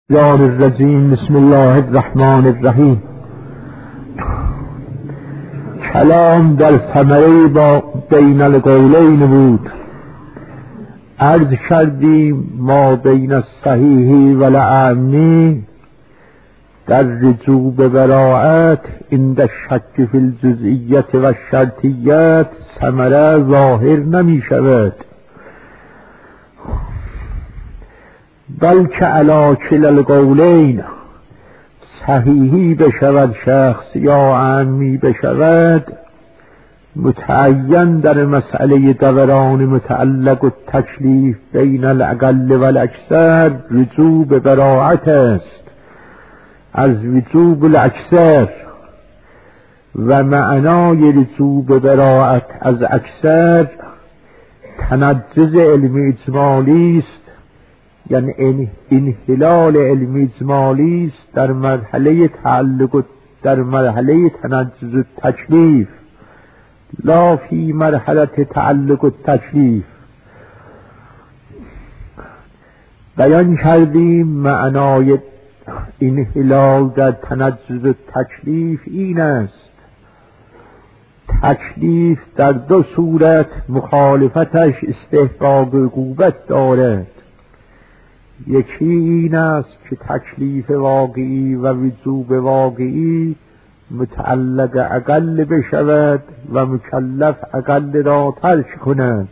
الرجیم. بسم الله الرحمن الرحیم. کلام در ثمره با بین القولین بود. عرض کردیم ما بین الصحیحی و الاعمی در رجوع به براءت عند الشک فی الجزئیت و الشرطیت ثمره ظاهر نمی شود، بلکه علی کلا القولین صحیحی بشود شخص یا عامی بشود، متعین در مسئله دوران متعلق و تکلیف بین الاقل و الاکثر رجوع به براءت است از وجوب الاکثر، و معنای رجوع به براءت از اکثر تنجز علم اجمالی است، یعنی انحلال علم اجمالی است در مرحله تعلق، در مرحله تنجز التکلیف، لا فی مرحله تعلق التکلیف. بیان کردیم معنای انحلال در تنجز التکلیف این است: تکلیف در دو صورت مخالفتش استحقاق عقوبت دارد. یکی این است که تکلیف واقعی و وجوب واقعی متعلق اقل بشود و مکلف اقل را ترک کند.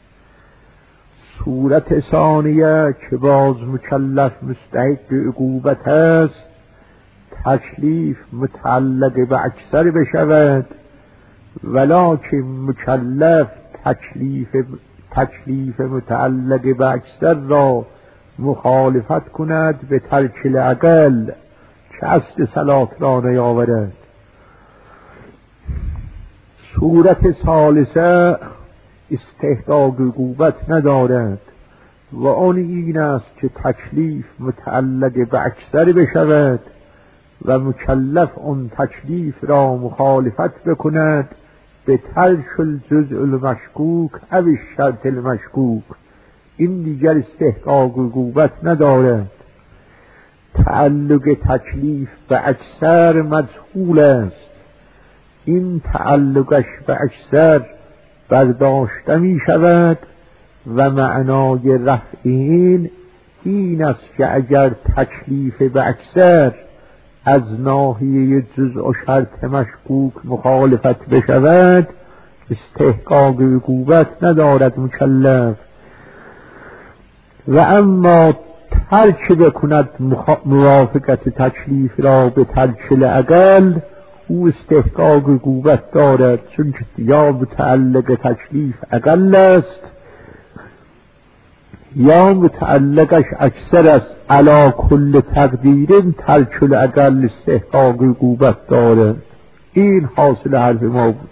صورت ثانیه که باز مکلف مستحق عقوبت است، تکلیف متعلق به اکثر بشود ولکن مکلف تکلیف متعلق به اکثر را مخالفت کند به ترک الاقل که اصل صلات را نیاورد. صورت ثالثه استحقاق عقوبت ندارد و آن این است که تکلیف متعلق به اکثر بشود و مکلف آن تکلیف را مخالفت بکند به ترک الجزء المشکوک او الشرط المشکوک. این دیگر استحقاق عقوبت ندارد. تعلق تکلیف به اکثر مجهول است. این تعلقش به اکثر برداشته می شود و معنای رفع این است که اگر تکلیف به اکثر از ناحیه جزء و شرط مشکوک مخالفت بشود استحقاق عقوبت ندارد مکلف، و اما ترک بکند موافقت تکلیف را به ترک الاقل او استحقاق عقوبت دارد، چون که یا متعلق تکلیف اقل است یا متعلقش اکثر است. علی کل تقدیر ترک الاقل استحقاق عقوبت دارد. این حاصل حرف ما بود.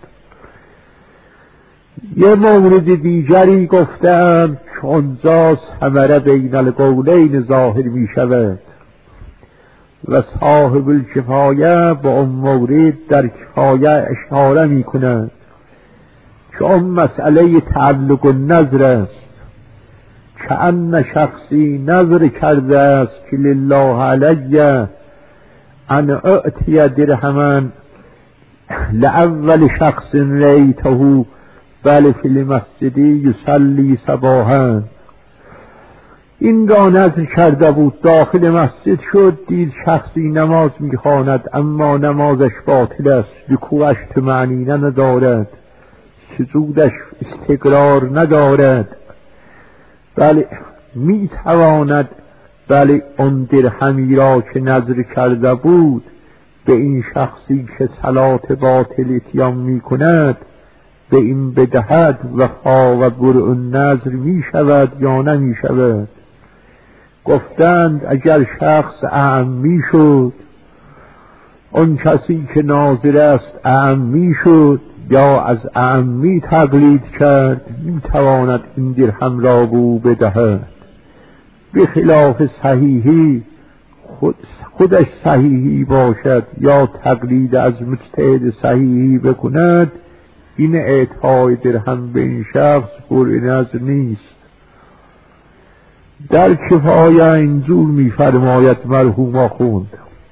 یه مورد دیگری گفتم که آنجا ثمره بین القولین ظاهر می شود و صاحب الکفایه با اون مورد در کفایه اشاره می کند که اون مسئله تعلق النظر است، که ان شخصی نظر کرده است که لله علی ان اعطی درهما لاول شخص ریته بله فی المسجدی یصلی صباحا. این را نظر کرده بود، داخل مسجد شد، دید شخصی نماز میخواند اما نمازش باطل است، رکوعش طمأنینه ندارد، سجودش استقرار ندارد. بله میتواند بله اون درهمی را که نظر کرده بود به این شخصی که صلات باطل اتیان میکند به این بدهد و و برء النظر می شود یا نمی شود. گفتند اگر شخص اعمی شد، اون کسی که ناظر است اعمی شد یا از اعمی تقلید کرد، می تواند این درهم را بو بدهد. بخلاف صحیحی خودش صحیحی باشد یا تقلید از مجتهد صحیحی بکند، این اعطای درهم به این شخص برء نظر نیست. در کفایه اینجور می‌فرماید مرحوم آخوند،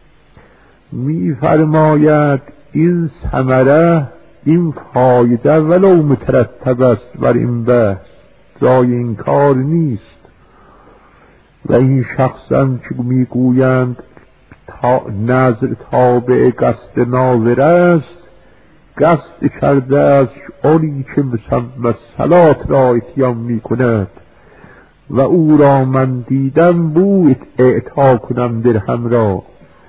می‌فرماید این ثمره، این فایده ولو مترتب است بر این بحث، جای این کار نیست. و این شخصا که میگویند نظر تابع قصد ناظر است، قصد کرده است آنی که مسلات را اتیان میکند و او را من دیدم بود اعطا کنم درهم را.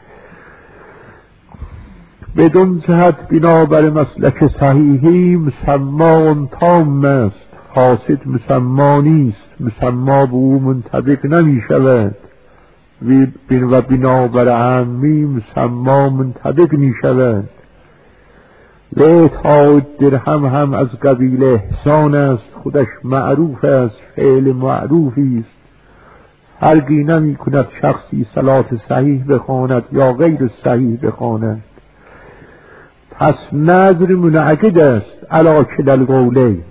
بدون جهت بنابر مسلک صحیحی مسما تام است، فاسد مسما نیست، مسما به او منطبق نمی شود و بنابر عامی مسما منطبق می شود. و اعطای درهم هم از قبیل احسان است، خودش معروف است، فعل معروفی است. فرقی نمی کند شخصی صلات صحیح بخواند یا غیر صحیح بخواند. پس نظر منعقد است علی کلا القولین.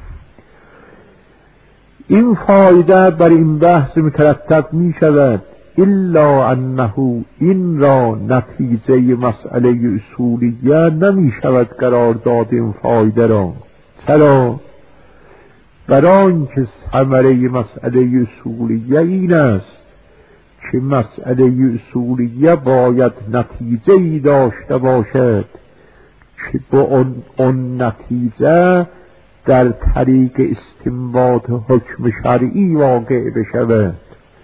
این فایده بر این بحث مترتب می شود، الا انه این را نتیجه مسئله اصولیه نمی شود قرار داد این فایده را. چرا؟ برای اینکه ثمره مسئله اصولیه این است که مسئله اصولیه باید نتیجه ای داشته باشد که با اون نتیجه در طریق استنباط حکم شرعی واقع بشود.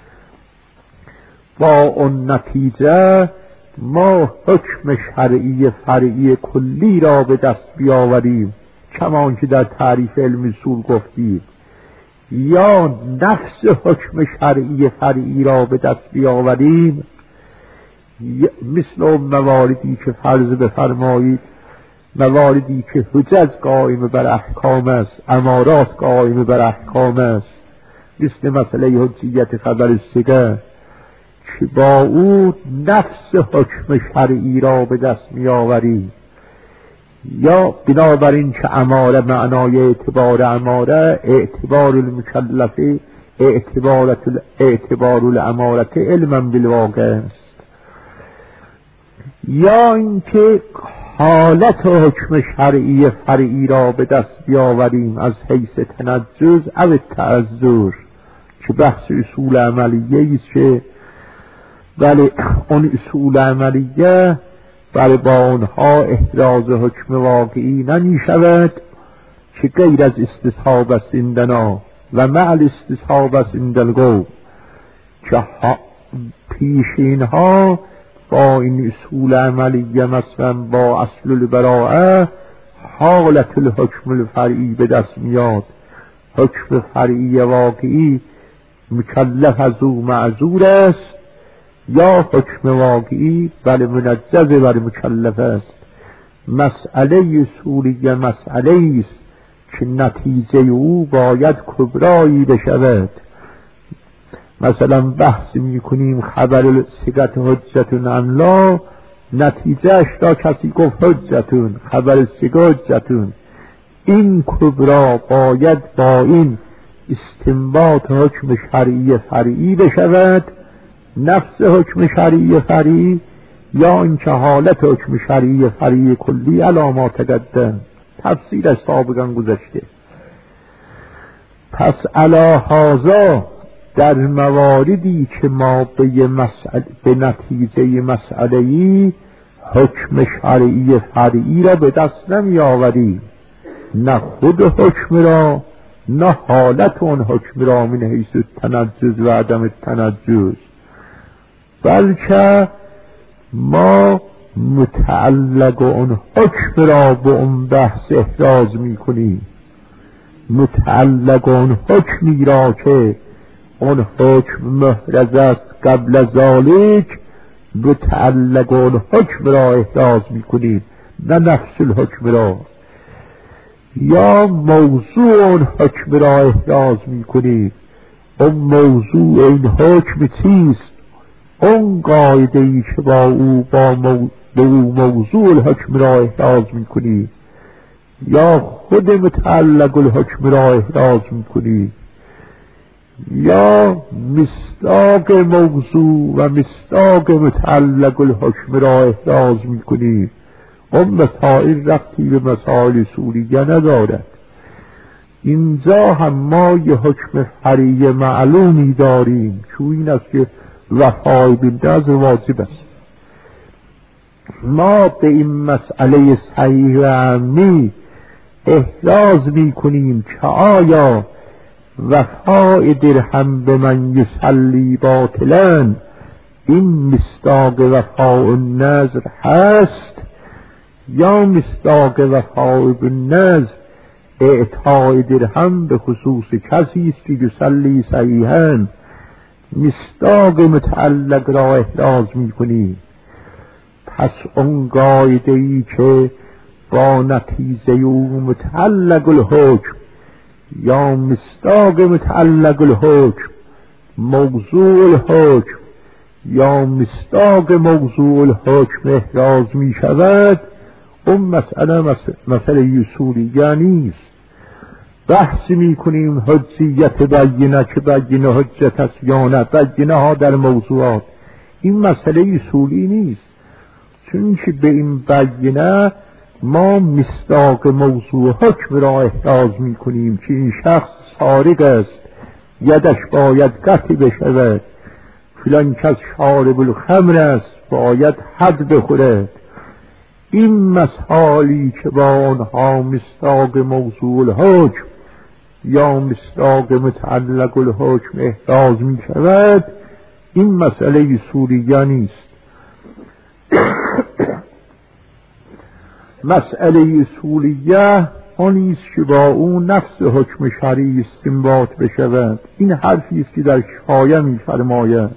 با اون نتیجه ما حکم شرعی فرعی کلی را به دست بیاوریم، کمان که در تعریف علم اصول گفتیم، یا نفس حکم شرعی فرعی را به دست بیاوریم، مثل مواردی که فرض بفرمایید مواردی که حجج قائم بر احکام است، امارات قائم بر احکام است، مثل مسئله حجیت خبر سگه که با او نفس حکم شرعی را به دست می آوریم. یا بنابراین که اماره معنای اعتبار اماره، اعتبار المکلفه اعتبار الامارت علما بالواقع است. یا اینکه حالت حکم شرعی فرعی را به دست بیاوریم از حیث تنجز او تعذر، که بحث اصول عملیه است که ولی اون اصول عملیه برای با آنها احراز حکم واقعی نمی شود که غیر از استصحاب است عندنا و مع استصحاب است عند القوم، که پیشینها با این اصول عملیه مثلا با اصل البراءه حالت الحکم الفرعی به دست میاد، حکم فرعی واقعی مکلف از او معذور است، یا حکم واقعی بل منجز بر مکلف است. مسئله اصولی مسئله است که نتیجه او باید کبرایی بشود. مثلا بحث میکنیم خبر صیغت حجتون املا، نتیجهش را کسی گفت حجتون، خبر صیغه حجتون. این کبرا باید با این استنباط حکم شرعی فرعی بشود، نفس حکم شرعی فرعی، یا اینکه حالت حکم شرعی فرعی کلی علامات تقدم، تفسیرش سابقا گذشته. پس علی هذا در مواردی که ما به نتیجه مسئله‌ای حکم شرعی فرعی را به دست نمی آوریم، نه خود حکم را نه حالت اون حکم را من حیث تنجز و عدم تنجز، بلکه ما متعلق اون حکم را به اون بحث احراز می کنیم، متعلق اون حکمی را که اون حکم محرز است قبل ذالک، متعلق اون حکم را احراز می کنیم، نه نفس الحکم را. یا موضوع اون حکم را احراز می کنیم، اون موضوع این حکم چیست، اون قاعده ای که با او موضوع الحکم را احراز می کنیم، یا خود متعلق الحکم را احراز می کنیم، یا مصداق موضوع و مصداق متعلق الحکم را احراز میکنیم. اون مسائل ربطی به مسائل اصولیه ندارد. اینجا هم ما یه حکم فرعی معلومی داریم که این است که وفای بالنذر واجب است. ما به این مسئله صحیح و عمی احراز میکنیم که آیا وفای درهم به من یصلی باطلا این مصداق وفاء النذر هست یا مصداق وفاء بالنذر اعطای درهم به خصوص کسی است که یصلی صحیحا مصداق متعلق را احراز میکنیم. پس اون قاعده ای که با نتیجه او متعلق الحکم یا مصداق متعلق الحکم موضوع الحکم یا مصداق موضوع الحکم احراز می شود، اون مسئله اصولیه نیست. بحث می کنیم حجیت بینه که بینه حجت است یا نه، بینه ها در موضوعات، این مسئله اصولی نیست. چون که به این بینه ما مصداق موضوع حکم را احراز می کنیم که این شخص سارق است، یدش باید قطع بشود، فلان کس شارب الخمر است باید حد بخورد. این مسائلی که با آنها مصداق موضوع الحکم یا مصداق متعلق الحکم احراز می شود، این مسئله اصولیه نیست. مسئله اصولیه آنیست که با اون نفس حکم شرعی استنباط بشود. این حرفی است که در کفایه می فرماید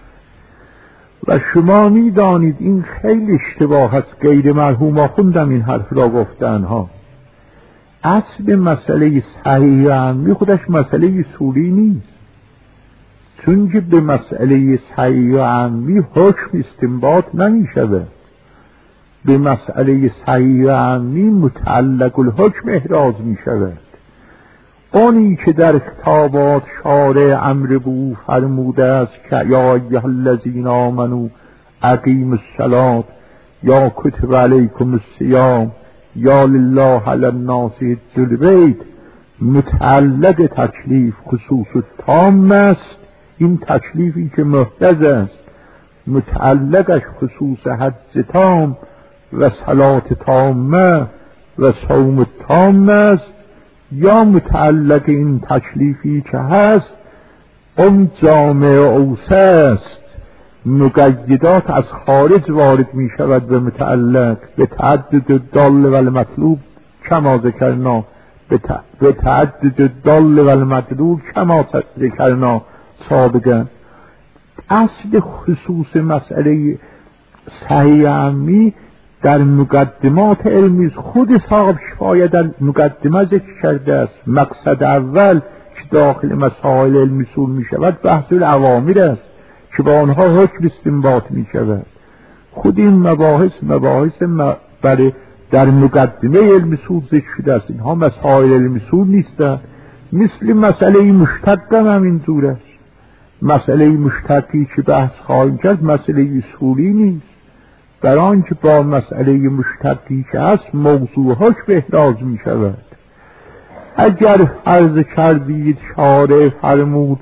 و شما می دانید این خیلی اشتباه است. غیر مرحوم خوندم این حرف را گفتن ها. اصل مسئله صحیح عمی خودش مسئله اصولی نیست، چون که به مسئله صحیح عمی حکم استنباط نمی شود. به مسئله صحیح عمی متعلق الحکم احراز می شود. اونی که در کتابات شارع امر بو فرموده است که یا ایها الذین آمنوا اقیموا الصلاة یا کتب علیکم الصیام یا لله علی الناس حج البیت، متعلق تکلیف خصوص تام است. این تکلیفی که محتاج است متعلقش خصوص حج تام و صلات تامه و صوم تام است، یا متعلق این تکلیفی که هست اون جامع اوسه است، مقیدات از خارج وارد می شود به متعلق، به تعدد الدال و المطلوب کما ذکرنا، به تعدد الدال و المطلوب کما ذکرنا سابقا. اصل خصوص مسئله صحیح عمی در مقدمات علمی خود صاحب کفایه در مقدمه ذکر کرده است. مقصد اول که داخل مسائل علمی اصول می شود بحث الاوامر است که با آنها حکم استنباط می شود. خود این مباحث برای در مقدمه علمی اصول ذکر شده است. اینها مسائل علمی اصول نیستند. مثل مسئله مشتق هم همینطور است. مسئله مشتقی که بحث خواهیم کرد مسئله اصولی نیست، برای آنکه با مسئله مشتقی که هست موضوع حکم احراز می شود. اگر فرض کردید شارع فرمود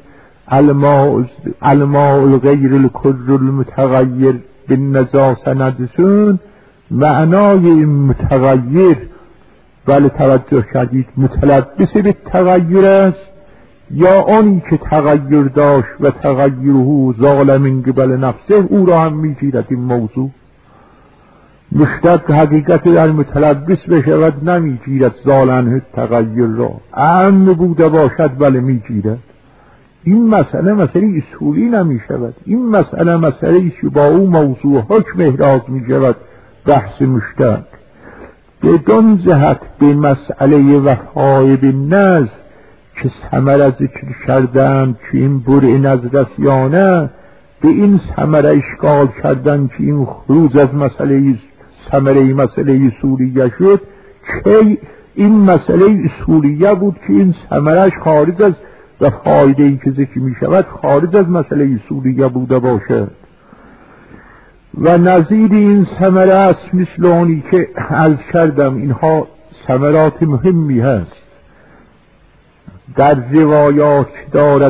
الماء الغیر الکر المتغیر بالنجاسه نجسون، معنای این متغیر ولی توجه کردید متلبس به تغییر است یا آنی که تغییر داشت و تغییره زال من قبل نفسه او را هم می گیرد. این موضوع مشتق حقیقت در متلبس بشود نمی گیرد زالن تغییر را، اهم بوده باشد ولی می گیرد. این مسئله اصولی نمی شود. این مسئله ایست که با او موضوع حکم احراز می شود. بحث مشتق بدون جهت به مسئله وفای بالنذر که ثمره ذکر کردن که این برء نذر است یا نه، به این ثمره اشکال کردن که این خروج از مسئله اصولیه شد، که این مسئله اصولیه بود که این ثمرهش خارج از و فایده ای که ذکر می شود خارج از مسئله سوریه بوده باشد. و نظیر این ثمره است مثل آنی که عرض کردم اینها ثمرات مهمی هست. در روایات دارد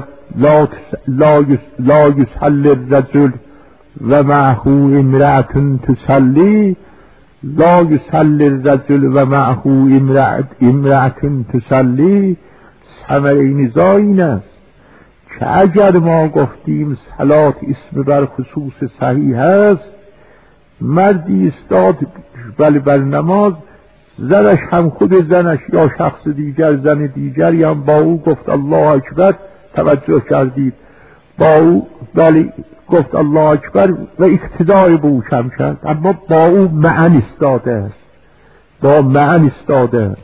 لا یصلی الرجل و معه امرأة تصلی، لا یصلی الرجل و معه امرأة تصلی. ثمره نزاع این است که اگر ما گفتیم صلات اسم بر خصوص صحیح هست، مردی استاد ولی بر نماز، زنش هم خود زنش یا شخص دیگر زن دیگری هم با او گفت الله اکبر، توجه کردید، با او ولی گفت الله اکبر و اقتدای به او کم کرد، اما با او معن استاده است، با معن استاده است.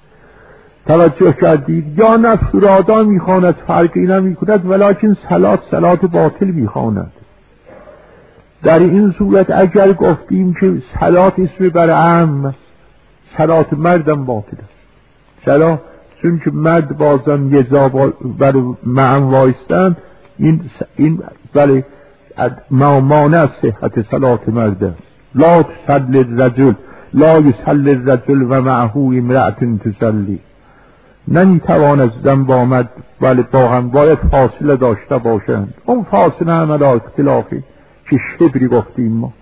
توجه کردید؟ یا نفس رادا میخواند، فرقی نمیکند، ولیکن صلات باطل میخواند. در این صورت اگر گفتیم که صلات اسم بر عام، صلات مردم باطل است. چرا؟ چون که مرد بازن یه جا بر معن وایستند، این بله مانع از صحت صلات مرد است. لا تصلی الرجل، لا یصلی الرجل و معه امرأة تصلی. نمیتواند زن با مرد ولی با هم باید فاصله داشته باشند. اون فاصله هم علی اختلافی که شبری گفتیم ما،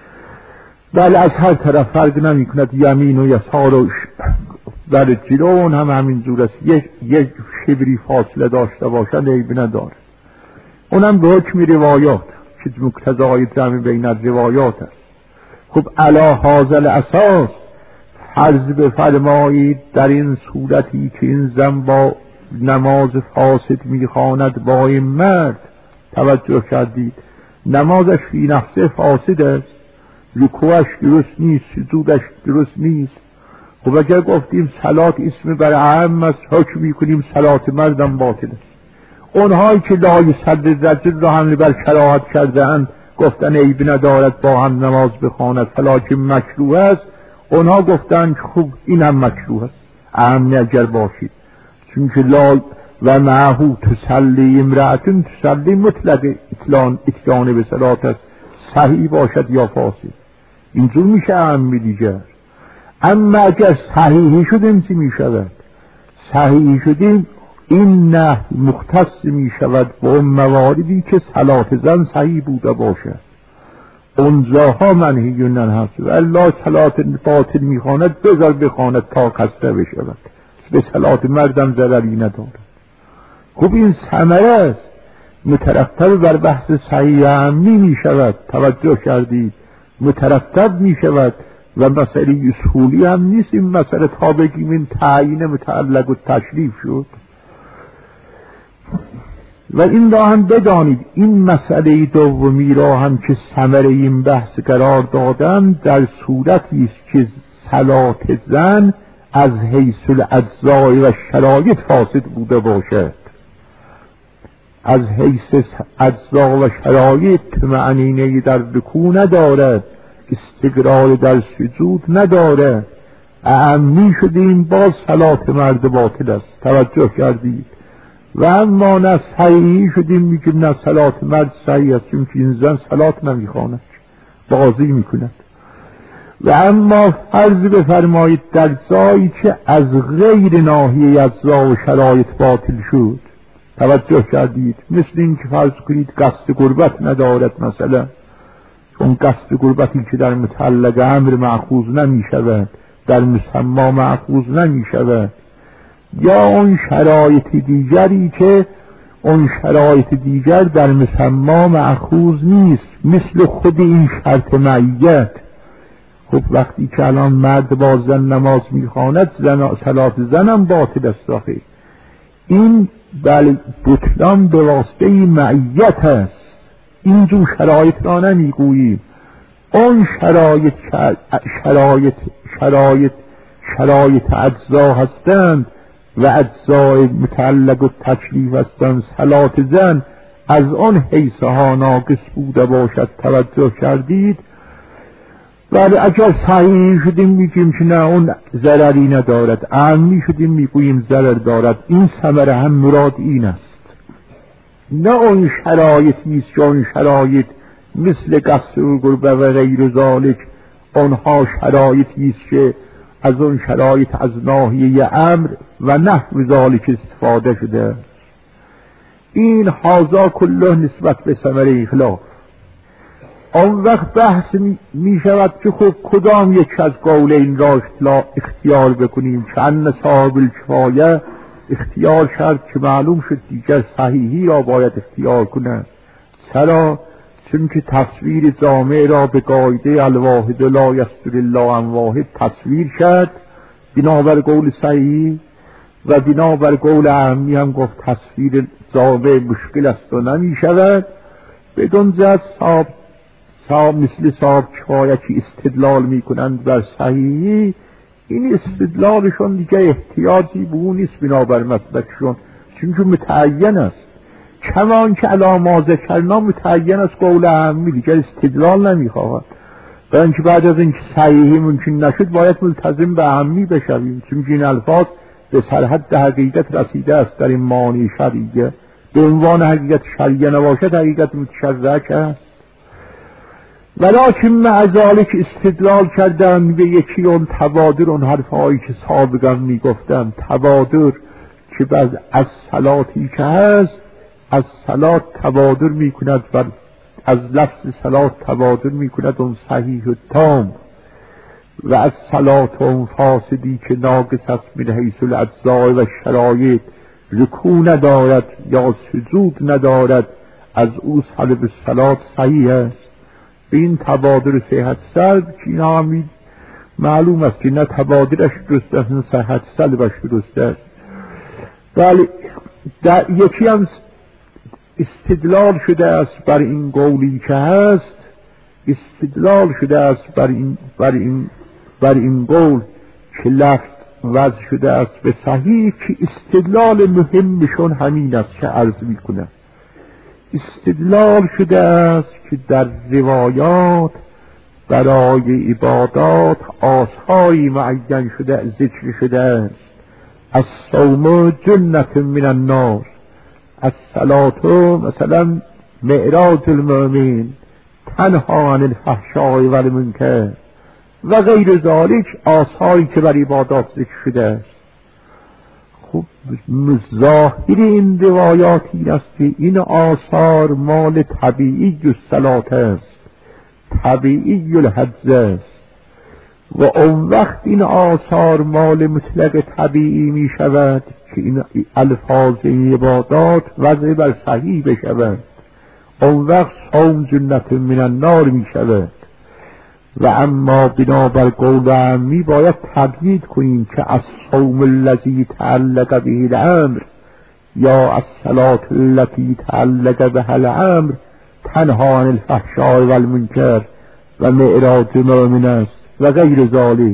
ولی از هر طرف فرق نمی کند، یمین و یسار و در جلو هم همین جور است، یک شبری فاصله داشته باشند عیبی نداره. اونم به حکم روایات که مقتضای جمع بین روایات است. خب علی هذا الاساس فرض بفرمایید در این صورتی که این زن با نماز فاسد میخواند با این مرد، توجه کردید، نمازش فی نفسه فاسد است، رکوعش درست نیست، سجودش درست نیست. خب اگر گفتیم صلات اسم بر عام است، حکم میکنیم صلات مردم باطل است. اونهایی که لا یصلی الرجل را حمل بر کراهت کرده اند، گفتن عیب ندارد با هم نماز بخواند فلاکن مکروه است، اونها گفتن خوب این هم مکروه است عام اگر باشید، چون که لا و معه تصلی امرأة تصلی مطلق اتیان به صلات است، صحیح باشد یا فاسد، اینجور میشه عام دیگر. اما اگر صحیحی شدیم چی میشود؟ صحیحی شدیم این نه مختص میشود با اون مواردی که صلات زن صحیح بوده باشد، اونجاها منهی هست. و الله صلات باطل میخواند بذار بخواند تا قصده بشود، به صلات مردم ضرری ندارد. خب این ثمره است مترتب بر بحث صحیح عمی میشود، توجه کردید، مترتب میشود و مسئله اصولی هم نیست این مسئله، تا بگیم این تعیین متعلق و تشریف شد. و این را هم بدانید این مسئله دومی را هم که ثمره این بحث قرار دادن در صورتی است که صلات زن از حیث الاجزاء و شرایط فاسد بوده باشد، از حیث اجزا و شرایط معنینه در رکوع ندارد، استقرار در سجود ندارد، اعمی شدیم باز صلات مرد باطل است. توجه کردید؟ و اما نه صحیحی شدیم میگیم نه صلات مرد صحیح است، چون که این زن صلات نمیخواند، بازی میکند. و اما فرض بفرمایید در جایی که از غیر ناحیه اجزا و شرایط باطل شد، توجه کردید، مثل این که فرض کنید قصد قربت ندارد مثلا، چون قصد قربتی که در متعلق امر مأخوذ نمیشود، در مسمی مأخوذ نمیشود، یا اون شرایط دیگری که اون شرایط دیگر در مسمی مأخوذ نیست، مثل خود این شرط معیت. خب وقتی که الان مرد با زن نماز میخواند، صلات زنم باطل است. آخه این بله بطلان به واسطه معیت است، اینجور شرایط را نمیگوییم. اون شرایط اجزا هستند و اجزای متعلق و تکلیف هستند، صلات زن از آن حیثها ناقص بوده باشد. توجه کردید؟ ولی اگر صحیح شدیم میگیم که نه اون ضرری ندارد، عامی شدیم میگوییم ضرر دارد. این ثمره هم مراد این است، نه اون شرایطی است که اون شرایط مثل قصر و گربه و غیر ذالک اونها شرایطی است که از اون شرایط از ناحیه امر و نحو ذالک استفاده شده. این حاضا کله نسبت به ثمره خلاف. آن وقت بحث می شود که خب کدام یک از قولین را اختیار بکنیم. چند صاحب الکفایه اختیار کرد که معلوم شد دیگر صحیحی را باید اختیار کنند. چرا؟ چون که تصویر جامع را به قاعده الواحد لا یستر الا عن واحد تصویر کرد بنابر قول صحیح، و بنابر قول عامی هم گفت تصویر جامع مشکل است و نمی شود. بدون جهت مثل صاحب کفایه که استدلال می کنند بر صحیحی، این استدلالشون دیگه احتیاجی به اون نیست بنابر مسلکشون، چون که متعین است. کمان که علا ذکرنا متعین است قول عامی، دیگه استدلال نمی خواهد. برای اینکه بعد از اینکه صحیحی ممکن نشد باید ملتزم به عامی بشویم، چون که این الفاظ به سرحد حقیقت رسیده است در این معانی شرعیه. به عنوان حقیقت شرعیه نباشد حقیقت متشرک است. ولیکن مع ذلک استدلال کردن به یکی اون تبادر، اون حرفهایی که سابقا میگفتم، تبادر که بعد از صلاتی که هست از صلات تبادر میکند و از لفظ صلات تبادر میکند اون صحیح و تام، و از صلات اون فاسدی که ناقص است من حیث الاجزاء و شرایط، رکوع ندارد یا سجود ندارد، از او صلب صلات صحیح است. این تبادر صحت سلب که این همین معلوم است که نه تبادرش درست است نه صحت سلبش درست است. ولی در یکی هم استدلال شده است بر این قولی که هست، استدلال شده است بر این قول که لفظ وضع شده است به صحیح، که استدلال مهمشون همین است که عرض میکنه. استدلال شده است که در روایات برای عبادات آثاری معین شده ذکر شده است. الصوم جنة من النار، الصلاة مثلا معراج المؤمن، تنها عن الفحشاء و المنکر و غیر ذالک آثاری که بر عبادات ذکر شده است. خب ظاهر این روایات این است که این آثار مال طبیعی الصلاة است، طبیعی الحج است، و اون وقت این آثار مال مطلق طبیعی می شود که این الفاظ عبادات وضع بر صحیح بشود. اون وقت صوم جنة من النار می شود. و اما بنابر قول عامی باید تبیین کنیم که الصوم الذی تعلق به الامر یا الصلاة التي تعلق بها الامر تنها عن الفحشاء و المنکر و معراج المؤمن است و غیر ذالک.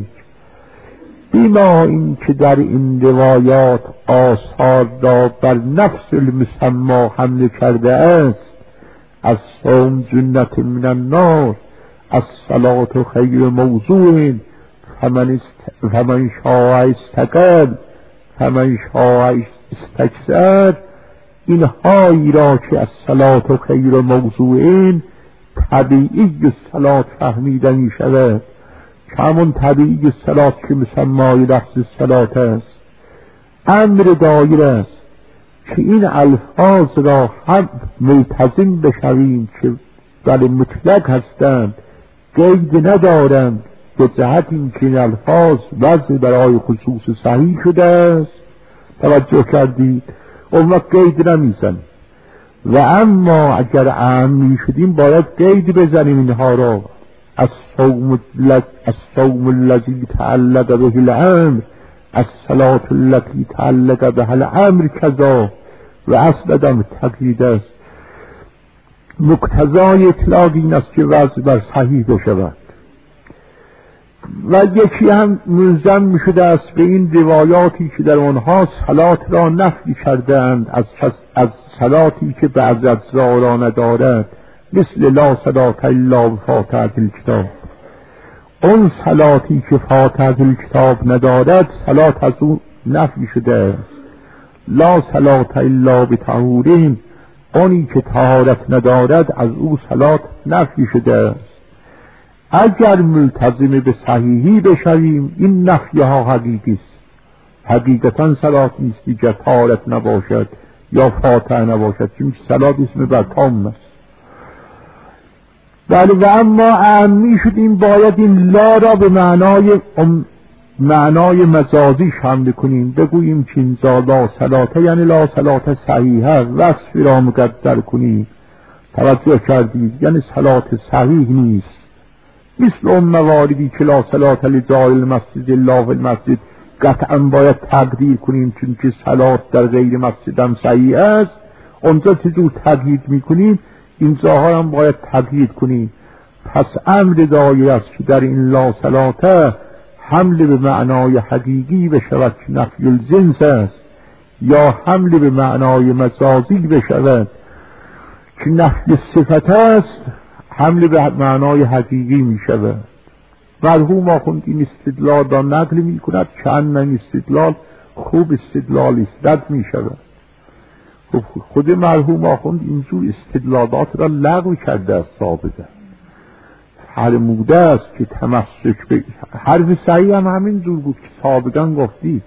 بیما این که در این روایات آثار را بر نفس المسمی حمل کرده است، از صوم جنة من النار، الصلاة خیر موضوع، فمن شاء استقل فمن شاء استکثر، اینهایی را که الصلاة خیر موضوع طبیعی الصلاة فهمیده می شود، که همون طبیعی الصلاة که مسمای لفظ الصلاة است، امر دایر است که این الفاظ را هم ملتزم بشویم که بل مطلق هستند، قید ندارند، به جهت این که این الفاظ وضع برای خصوص صحیح شده است. توجه کردید؟ اون وقت قید نمیزن. و اما اگر عامی شدیم باید قید بزنیم اینها را. الصوم الذی تعلق به الامر، الصلاة التي تعلق بها الامر کذا، و اصل ادم تقیید است. مقتضای اطلاق این است که وضع بر صحیح بشود. و یکی هم ملزم می شده است به این روایاتی که در آنها صلات را نفی کردند از صلاتی که بعض اجزا را ندارد، مثل لا صلاة الا بفاتحة الکتاب. اون صلاتی که فاتح از کتاب ندارد صلات از او نفی شده است. لا صلات الا بطهورین، اونی که طهارت ندارد از او صلات نفی شده است. اگر ملتزم به صحیحی بشویم این نفی ها حقیقی است. حقیقتا صلات نیستی که طهارت نباشد یا فاتح نباشد، چون صلات اسم بر تام است. بله، و اما اعمی شد این باید این لا را به معنای مجازی حمل کنیم، بگوییم که این لا صلاته یعنی لا صلات صحیحه، وصفی را مقدر کنیم. توجه کردید؟ یعنی صلات صحیح نیست، مثل اون مواردی که لا صلات لجار المسجد الا فی المسجد قطعا باید تقدیر کنیم، چون که صلات در غیر مسجد هم صحیح است. اونجا چجور تقدیر میکنیم اینجاها هم باید تقدیر کنیم. پس امر دایی است که در این لا صلاته حمل به معنای حقیقی بشود که نفی الجنس است، یا حمل به معنای مجازی بشود که نفی صفت است، حمل به معنای حقیقی می شود. مرحوم آخوند این استدلال را نقل می کند که این استدلال خوب استدلال است، رد می شود. خود مرحوم آخوند اینجور استدلالات را لغو کرده است. سابقه فرموده است که تمسک به حرف صحیح هم همین جور بود که سابقا گفتی،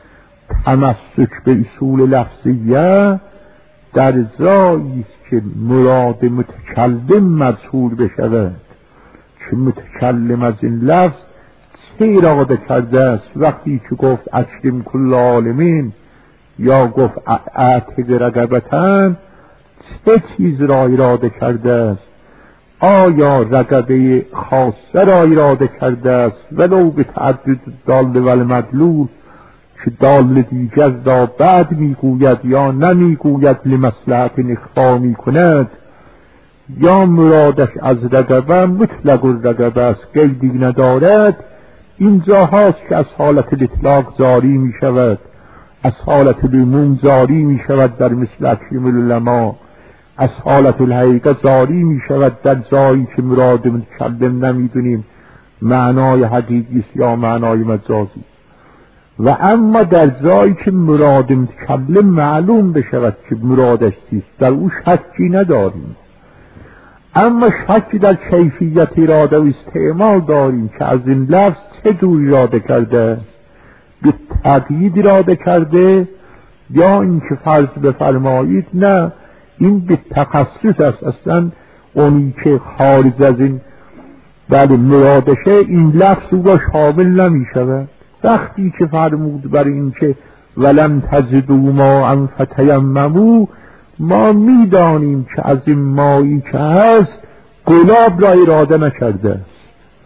تمسک به اصول لفظیه در جایی است که مراد متکلم مجهول بشود، که متکلم از این لفظ چه اراده کرده است. وقتی که گفت اکرم کل عالمین یا گفت اعتق رقبتن، چه چیز را اراده کرده است؟ آیا رقبه خاصه را اراده کرده است ولو به تعدد دال و المدلول، که دال دیگر را بعد میگوید یا نمیگوید لمصلحت اخفا میکند، یا مرادش از رقبه مطلق الرقبه است قیدی ندارد. اینجا هاست که از حالت الاطلاق جاری می شود، از حالت العموم جاری می شود در مثل اکرم العلماء، از حالت الحقیقه جاری می شود در جایی که مراد متکلم نمیدونیم معنای حقیقی است یا معنای مجازی. و اما در جایی که مراد متکلم معلوم بشود که مرادش چیست، در او شکی نداریم. اما شکی در کیفیت اراده و استعمال داریم که از این لفظ چه جور اراده کرده، به تقیید اراده کرده یا اینکه فرض بفرمایید نه این به تخصص است، اصلا اونی که خارج از این بله مرادشه این لفظ او را شامل نمی شود. وقتی که فرمود برای این که ولم تجدوا ماء فتیمموا، ما میدانیم که از این مایی که هست گلاب را اراده نکرده است.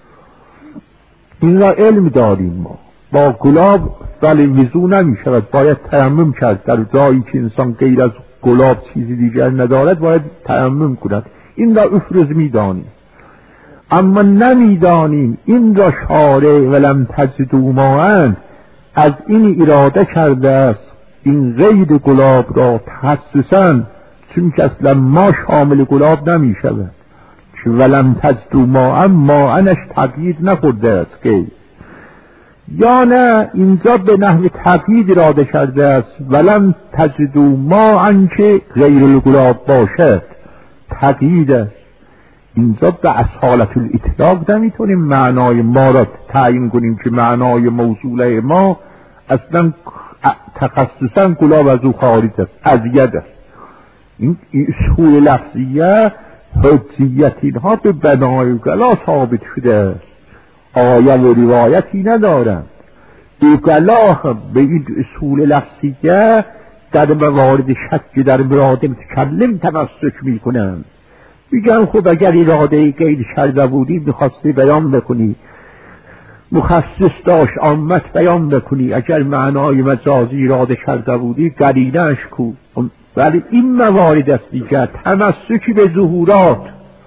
این را علم داریم ما. با گلاب ولی وضو نمی شود، باید تیمم کرد. در جایی که انسان غیر از گلاب چیزی دیگر ندارد باید تیمم کند. این را افرز میدانیم، اما نمیدانیم این را شارع ولم تجدوا ماء از این اراده کرده است این غیر گلاب را تخصصا، چون که اصلا ما شامل گلاب نمی شود. که ولم تجدوا ماء ماءنش تقیید نخورده است که، یا نه اینجا به نحو تقیید اراده کرده است ولم تجدوا ماء که غیر الگلاب باشد، تقیید است. اینجا به حالت الاطلاق نمیتونیم معنای ما را تعیین کنیم که معنای موصوله ما اصلا تخصصا گلاب از او خارج است، از ید است. این اصول لفظیه حجیت اینها به بنای گلا ثابت شده است، آیه و روایتی ندارند. گلا به این اصول لفظیه در موارد شک در مراد متکلم تمسک میکنند. میگن خب اگر اراده غیر کرده بودی میخواستی بیان بکنی، مخصص داشت عامت بیان بکنی، اگر معنای مجازی اراده کرده بودی قرینه‌اش کو. ولی این موارد است دیگر تمسکی به ظهورات،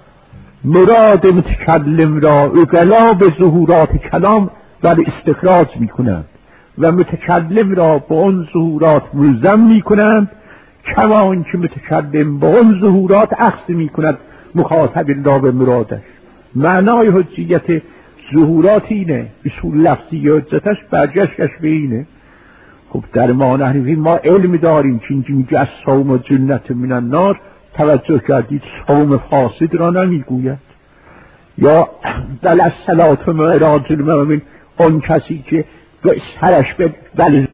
مراد متکلم را اقلا به ظهورات کلام ولی استخراج میکنند و متکلم را به اون ظهورات ملزم میکنند، کما اینکه متکلم به اون ظهورات اخذ میکند مخاطب را به مرادش. معنای حجیت ظهورات اینه، اصول لفظی عزتش برگشتش به اینه. خب در ما نحنفی ما علم داریم که اینجا از صوم و جنت من النار توجه کردید صوم فاسد را نمیگوید. یا بل الصلاة معراج المؤمن، اون کسی که سرش به